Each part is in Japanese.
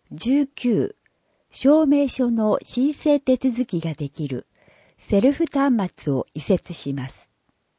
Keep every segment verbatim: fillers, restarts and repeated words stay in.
じゅうきゅう、証明書の申請手続きができるセルフ端末を移設します。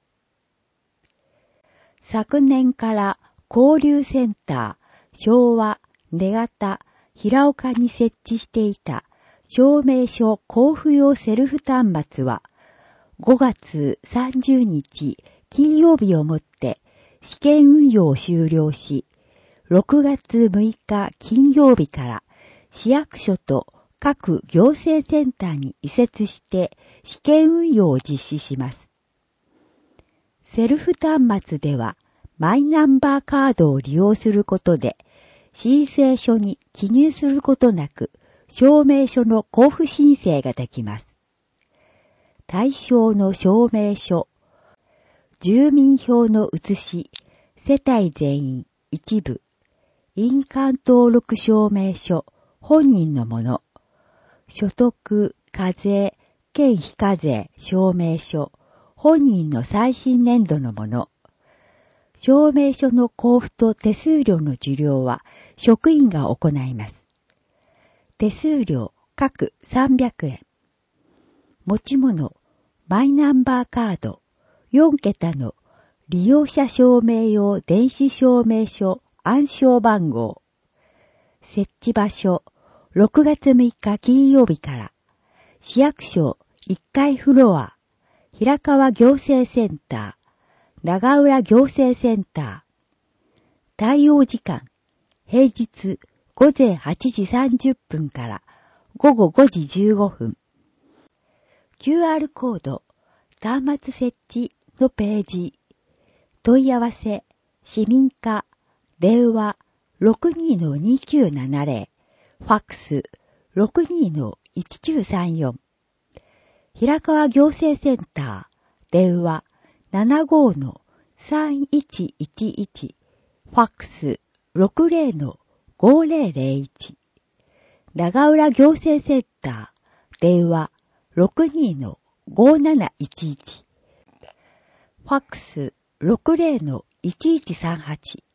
昨年から交流センター昭和根形平岡に設置していた証明書交付用セルフ端末はごがつさんじゅうにち金曜日をもって試験運用を終了し、ろくがつむいか金曜日から市役所と各行政センターに移設して試験運用を実施します。セルフ端末ではマイナンバーカードを利用することで申請書に記入することなく証明書の交付申請ができます。対象の証明書、住民票の写し、世帯全員一部、印鑑登録証明書、本人のもの、所得、課税、県非課税証明書、本人の最新年度のもの、証明書の交付と手数料の受領は職員が行います。手数料各さんびゃくえん。持ち物、マイナンバーカード、よんけたの利用者証明用電子証明書暗証番号。設置場所、ろくがつむいか金曜日から、市役所いっかいフロア、平川行政センター、長浦行政センター。対応時間、平日ごぜんはちじさんじゅっぷんからごごごじじゅうごふん。キューアール コード、端末設置のページ。問い合わせ、市民課、電話 ろくにーのにきゅうななぜろ、ファックス ろくにーのいちきゅうさんよん。平川行政センター、電話 ななごーのさんいちいちいち、ファックス ろくぜろのごぜろぜろいち。長浦行政センター、電話 ろくにーのごーなないちいち。ファックス ろくぜろのいちいちさんはち。